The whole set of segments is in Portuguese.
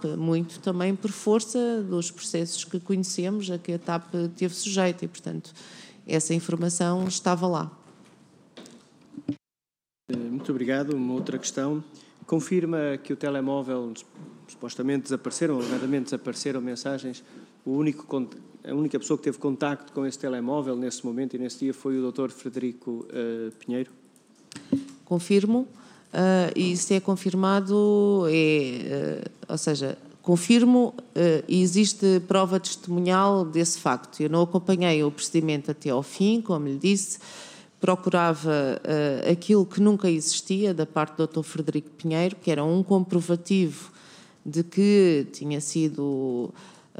TAP, muito também por força dos processos que conhecemos a que a TAP teve sujeita e, portanto, essa informação estava lá. Muito obrigado. Uma outra questão. Confirma que o telemóvel, supostamente desapareceram, alegadamente desapareceram mensagens. A única pessoa que teve contacto com esse telemóvel nesse momento e nesse dia foi o Dr. Frederico Pinheiro? Confirmo. E se é confirmado, ou seja, confirmo e existe prova testemunhal desse facto. Eu não acompanhei o procedimento até ao fim, como lhe disse, procurava aquilo que nunca existia da parte do Dr. Frederico Pinheiro, que era um comprovativo de que tinha sido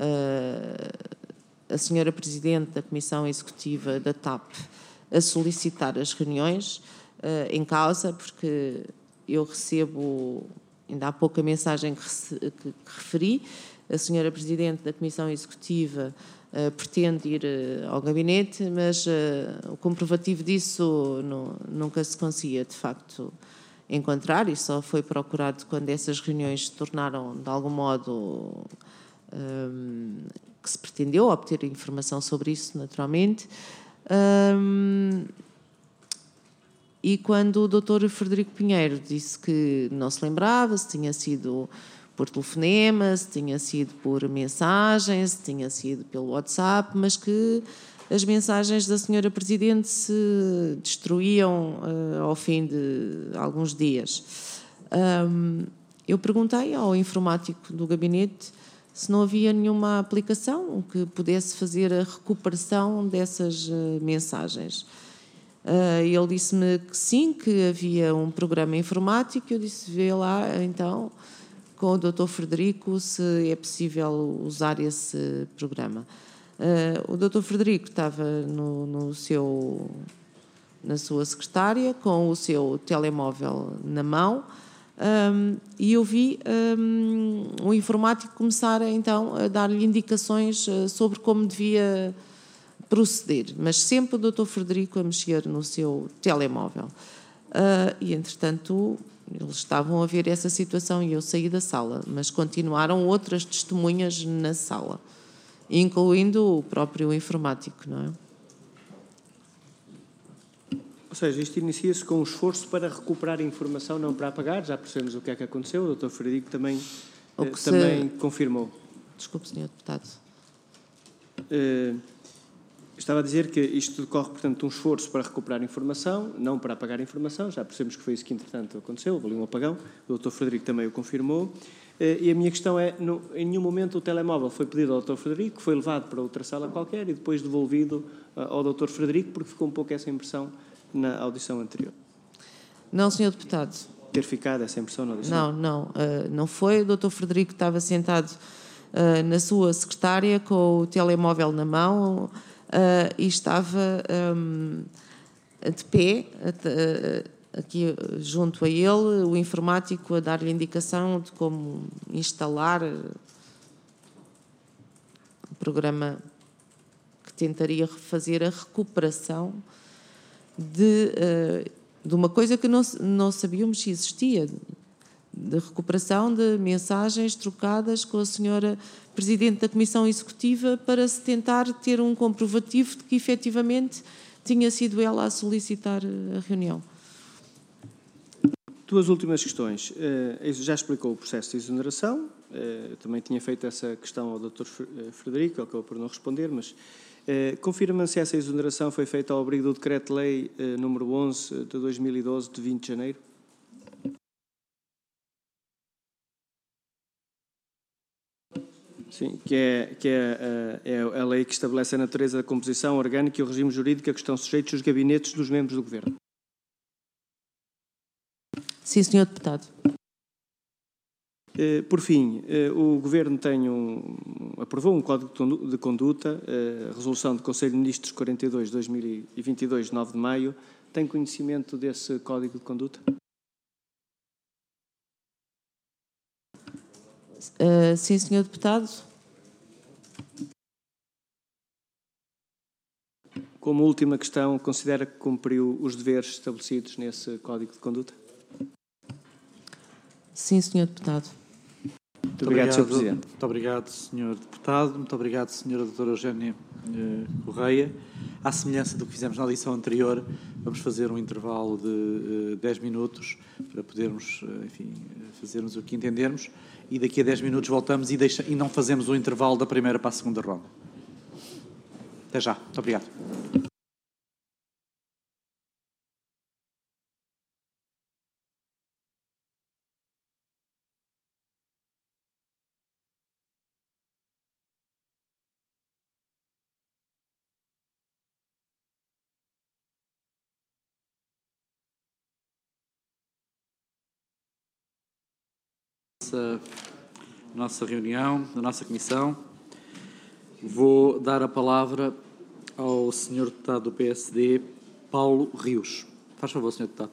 a senhora Presidente da Comissão Executiva da TAP a solicitar as reuniões em causa, porque eu recebo, ainda há pouco a mensagem que referi, a senhora Presidente da Comissão Executiva pretende ir ao gabinete, mas o comprovativo disso nunca se conseguia, de facto, encontrar e só foi procurado quando essas reuniões se tornaram, de algum modo, que se pretendeu obter informação sobre isso, naturalmente. E quando o Dr. Frederico Pinheiro disse que não se lembrava se tinha sido por telefonema, se tinha sido por mensagem, se tinha sido pelo WhatsApp, mas que as mensagens da senhora Presidente se destruíam ao fim de alguns dias. Eu perguntei ao informático do gabinete se não havia nenhuma aplicação que pudesse fazer a recuperação dessas mensagens. Ele disse-me que sim, que havia um programa informático. Eu disse, vê lá, então, com o Dr. Frederico, se é possível usar esse programa. O Dr. Frederico estava na sua secretária, com o seu telemóvel na mão, e eu vi o informático começar, então, a dar-lhe indicações sobre como devia proceder, mas sempre o Dr. Frederico a mexer no seu telemóvel. E, entretanto, eles estavam a ver essa situação e eu saí da sala, mas continuaram outras testemunhas na sala, incluindo o próprio informático, não é? Ou seja, isto inicia-se com um esforço para recuperar a informação, não para apagar. Já percebemos o que é que aconteceu. O Dr. Frederico também confirmou. Desculpe, Sr. Deputado. Estava a dizer que isto decorre, portanto, de um esforço para recuperar informação, não para apagar informação. Já percebemos que foi isso que, entretanto, aconteceu. Houve ali um apagão. O Dr. Frederico também o confirmou. E a minha questão é, em nenhum momento o telemóvel foi pedido ao Dr. Frederico, foi levado para outra sala qualquer e depois devolvido ao Dr. Frederico, porque ficou um pouco essa impressão na audição anterior. Não, Sr. Deputado. Ter ficado essa impressão na audição? Não foi. O Dr. Frederico estava sentado na sua secretária com o telemóvel na mão e estava de pé, aqui junto a ele, o informático a dar-lhe indicação de como instalar o programa que tentaria fazer a recuperação de uma coisa que não sabíamos se existia, de recuperação de mensagens trocadas com a senhora Presidente da Comissão Executiva para se tentar ter um comprovativo de que efetivamente tinha sido ela a solicitar a reunião. Duas últimas questões. Já explicou o processo de exoneração, também tinha feito essa questão ao Dr. Frederico, ele acabou por não responder, mas confirma-me se essa exoneração foi feita ao abrigo do Decreto-Lei número 11 de 2012, de 20 de janeiro? Sim, que é a lei que estabelece a natureza da composição orgânica e o regime jurídico a que estão sujeitos os gabinetes dos membros do Governo. Sim, Sr. Deputado. Por fim, o Governo aprovou um Código de Conduta, a Resolução do Conselho de Ministros 42 de 2022, 9 de maio. Tem conhecimento desse Código de Conduta? Sim, Sr. Deputado. Como última questão, considera que cumpriu os deveres estabelecidos nesse Código de Conduta? Sim, Sr. Deputado. Muito Muito obrigado, Sr. Presidente. Muito obrigado, Sr. Deputado. Muito obrigado, Sra. Doutora Eugénia Correia. À semelhança do que fizemos na audição anterior, vamos fazer um intervalo de 10 minutos para podermos, enfim, fazermos o que entendermos, e daqui a 10 minutos voltamos e não fazemos o intervalo da primeira para a segunda ronda. Até já. Muito obrigado. Nossa reunião, da nossa comissão. Vou dar a palavra ao Sr. Deputado do PSD, Paulo Rios. Faz favor, Sr. Deputado.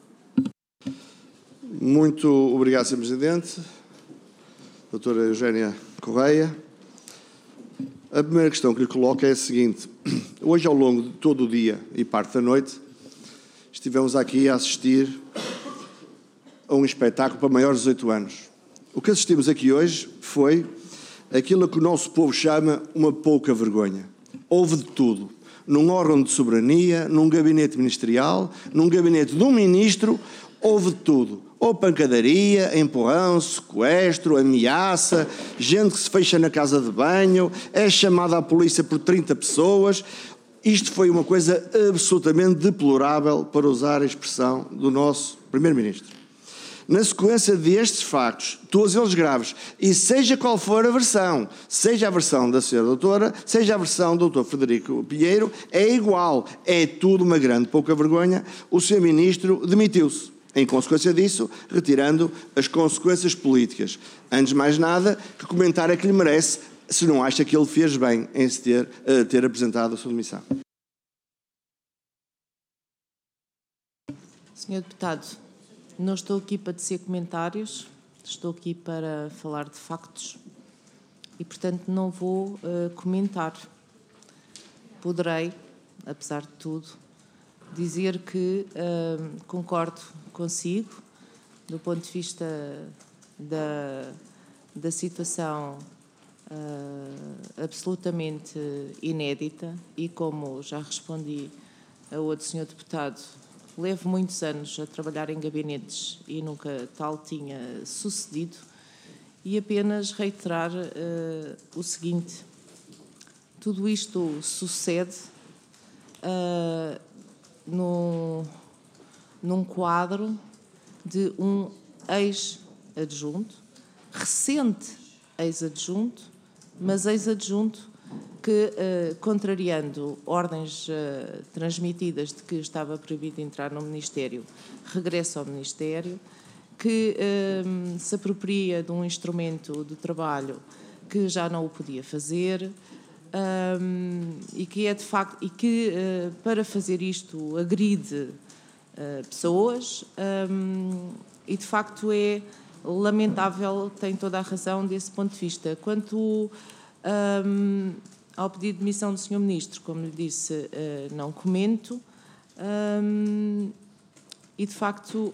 Muito obrigado, Sr. Presidente. Doutora Eugénia Correia. A primeira questão que lhe coloco é a seguinte. Hoje, ao longo de todo o dia e parte da noite, estivemos aqui a assistir a um espetáculo para maiores de 18 anos. O que assistimos aqui hoje foi aquilo que o nosso povo chama uma pouca vergonha. Houve de tudo. Num órgão de soberania, num gabinete ministerial, num gabinete de um ministro, houve de tudo. Ou pancadaria, empurrão, sequestro, ameaça, gente que se fecha na casa de banho, é chamada à polícia por 30 pessoas. Isto foi uma coisa absolutamente deplorável, para usar a expressão do nosso Primeiro-Ministro. Na sequência destes factos, todos eles graves, e seja qual for a versão, seja a versão da Sra. Doutora, seja a versão do Dr. Frederico Pinheiro, é igual, é tudo uma grande pouca vergonha. O Sr. Ministro demitiu-se, em consequência disso, retirando as consequências políticas. Antes de mais nada, que comentário é que lhe merece, se não acha que ele fez bem em se ter apresentado a sua demissão. Sr. Deputado, não estou aqui para tecer comentários, estou aqui para falar de factos e, portanto, não vou comentar. Poderei, apesar de tudo, dizer que concordo consigo do ponto de vista da situação absolutamente inédita, e como já respondi a outro senhor deputado, levo muitos anos a trabalhar em gabinetes e nunca tal tinha sucedido, e apenas reiterar o seguinte: tudo isto sucede num quadro de um ex-adjunto, recente ex-adjunto, mas ex-adjunto que, contrariando ordens transmitidas de que estava proibido entrar no Ministério, regressa ao Ministério, que se apropria de um instrumento de trabalho que já não o podia fazer, e que é de facto, e que para fazer isto agride pessoas, e de facto é lamentável, tem toda a razão desse ponto de vista. Quanto ao pedido de demissão do Sr. Ministro, como lhe disse, não comento, e de facto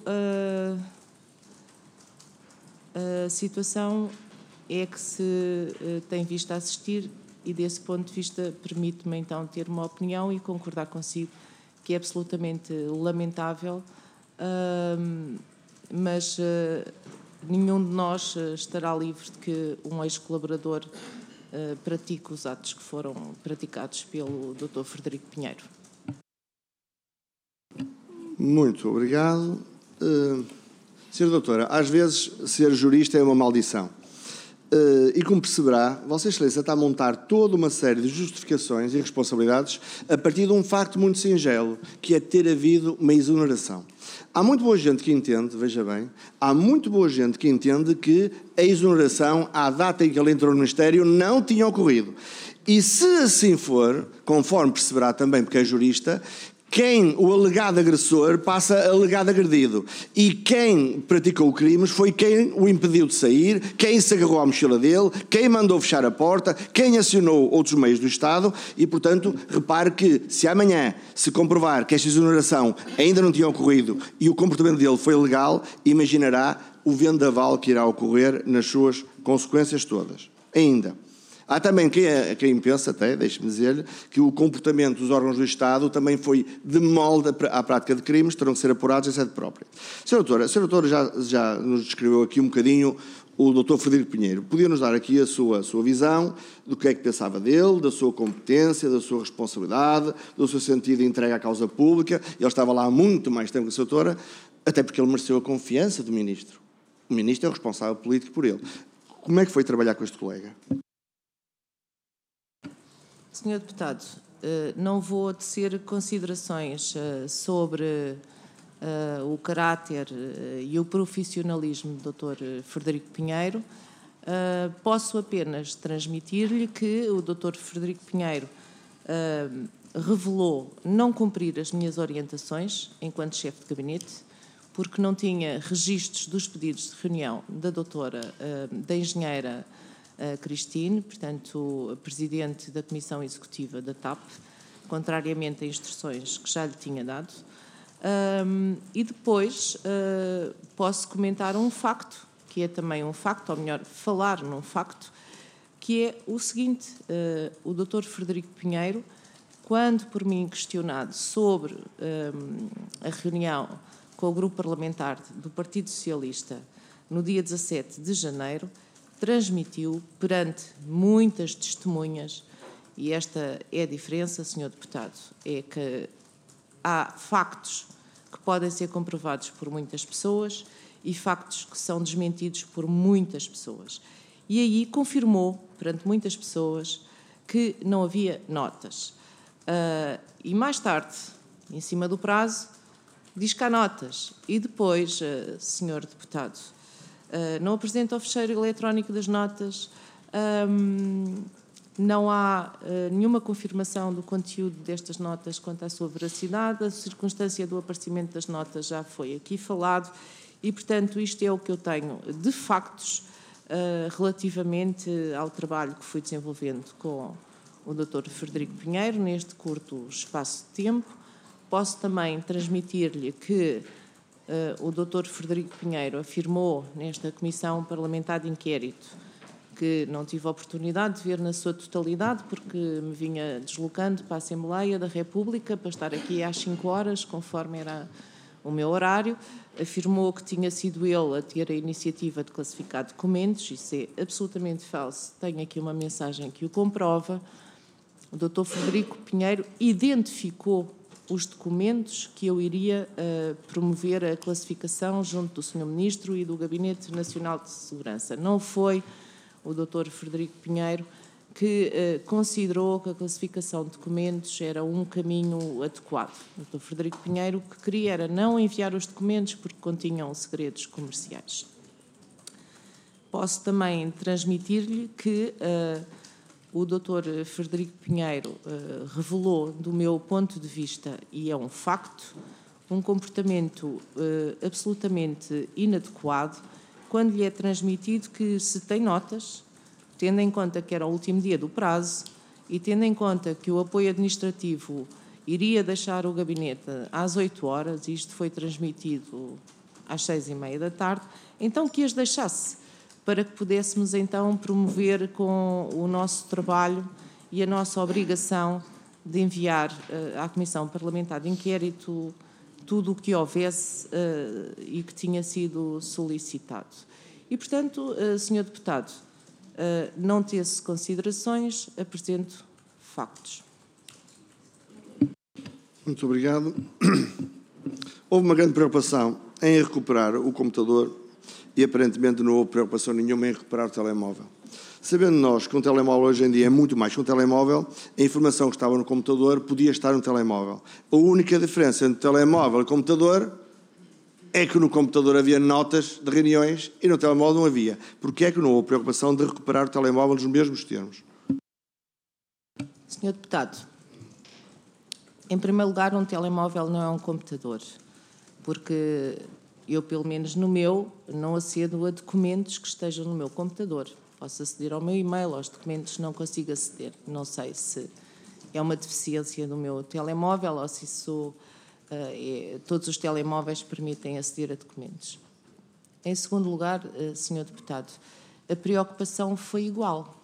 a situação é que se tem visto a assistir, e desse ponto de vista permite-me então ter uma opinião e concordar consigo que é absolutamente lamentável, mas nenhum de nós estará livre de que um ex-colaborador pratique os atos que foram praticados pelo Dr. Frederico Pinheiro. Muito obrigado. Sra. Doutora, às vezes ser jurista é uma maldição. E como perceberá, Vossa Excelência está a montar toda uma série de justificações e responsabilidades a partir de um facto muito singelo, que é ter havido uma exoneração. Há muito boa gente que entende, veja bem, há muito boa gente que entende que a exoneração, à data em que ele entrou no Ministério, não tinha ocorrido. E se assim for, conforme perceberá também, porque é jurista, quem, o alegado agressor, passa a alegado agredido. E quem praticou crimes foi quem o impediu de sair, quem se agarrou à mochila dele, quem mandou fechar a porta, quem acionou outros meios do Estado. E, portanto, repare que se amanhã se comprovar que esta exoneração ainda não tinha ocorrido e o comportamento dele foi legal, imaginará o vendaval que irá ocorrer nas suas consequências todas. Ainda, há também quem pensa, até, deixe-me dizer-lhe, que o comportamento dos órgãos do Estado também foi de molde à prática de crimes, terão que ser apurados em sede própria. Sra. Doutora já nos descreveu aqui um bocadinho o Dr. Frederico Pinheiro. Podia-nos dar aqui a sua visão do que é que pensava dele, da sua competência, da sua responsabilidade, do seu sentido de entrega à causa pública. Ele estava lá há muito mais tempo que a Sra. Doutora, até porque ele mereceu a confiança do Ministro. O Ministro é o responsável político por ele. Como é que foi trabalhar com este colega? Senhor Deputado, não vou tecer considerações sobre o caráter e o profissionalismo do Dr. Frederico Pinheiro. Posso apenas transmitir-lhe que o Dr. Frederico Pinheiro revelou não cumprir as minhas orientações enquanto chefe de gabinete, porque não tinha registros dos pedidos de reunião da engenheira Cristine, portanto, a Presidente da Comissão Executiva da TAP, contrariamente a instruções que já lhe tinha dado. E depois posso comentar um facto, que é também um facto, ou melhor, falar num facto, que é o seguinte: o Dr. Frederico Pinheiro, quando por mim questionado sobre a reunião com o grupo parlamentar do Partido Socialista no dia 17 de janeiro, transmitiu perante muitas testemunhas, e esta é a diferença, Sr. Deputado, é que há factos que podem ser comprovados por muitas pessoas e factos que são desmentidos por muitas pessoas. E aí confirmou, perante muitas pessoas, que não havia notas. E mais tarde, em cima do prazo, diz que há notas. E depois, Sr. Deputado, não apresenta o fecheiro eletrónico das notas, não há nenhuma confirmação do conteúdo destas notas quanto à sua veracidade, a circunstância do aparecimento das notas já foi aqui falado e, portanto, isto é o que eu tenho de factos relativamente ao trabalho que fui desenvolvendo com o Dr. Frederico Pinheiro neste curto espaço de tempo. Posso também transmitir-lhe que o Dr. Frederico Pinheiro afirmou nesta Comissão Parlamentar de Inquérito, que não tive a oportunidade de ver na sua totalidade, porque me vinha deslocando para a Assembleia da República para estar aqui às 5 horas, conforme era o meu horário. Afirmou que tinha sido ele a ter a iniciativa de classificar documentos. Isso é absolutamente falso. Tenho aqui uma mensagem que o comprova. O Dr. Frederico Pinheiro identificou os documentos que eu iria promover a classificação junto do Sr. Ministro e do Gabinete Nacional de Segurança. Não foi o Dr. Frederico Pinheiro que considerou que a classificação de documentos era um caminho adequado. O Dr. Frederico Pinheiro o que queria era não enviar os documentos porque continham segredos comerciais. Posso também transmitir-lhe que o Dr. Frederico Pinheiro revelou, do meu ponto de vista, e é um facto, um comportamento absolutamente inadequado quando lhe é transmitido que se tem notas, tendo em conta que era o último dia do prazo e tendo em conta que o apoio administrativo iria deixar o gabinete às 8 horas, e isto foi transmitido às 6h30 da tarde, então que as deixasse, para que pudéssemos então promover com o nosso trabalho e a nossa obrigação de enviar à Comissão Parlamentar de Inquérito tudo o que houvesse e que tinha sido solicitado. E, portanto, Sr. Deputado, não tece considerações, apresento factos. Muito obrigado. Houve uma grande preocupação em recuperar o computador e aparentemente não houve preocupação nenhuma em recuperar o telemóvel. Sabendo nós que um telemóvel hoje em dia é muito mais que um telemóvel, a informação que estava no computador podia estar no telemóvel. A única diferença entre telemóvel e computador é que no computador havia notas de reuniões e no telemóvel não havia. Porquê é que não houve preocupação de recuperar o telemóvel nos mesmos termos? Sr. Deputado, em primeiro lugar, um telemóvel não é um computador, porque eu, pelo menos no meu, não acedo a documentos que estejam no meu computador. Posso aceder ao meu e-mail, aos documentos não consigo aceder. Não sei se é uma deficiência do meu telemóvel ou se isso, todos os telemóveis permitem aceder a documentos. Em segundo lugar, Sr. Deputado, a preocupação foi igual.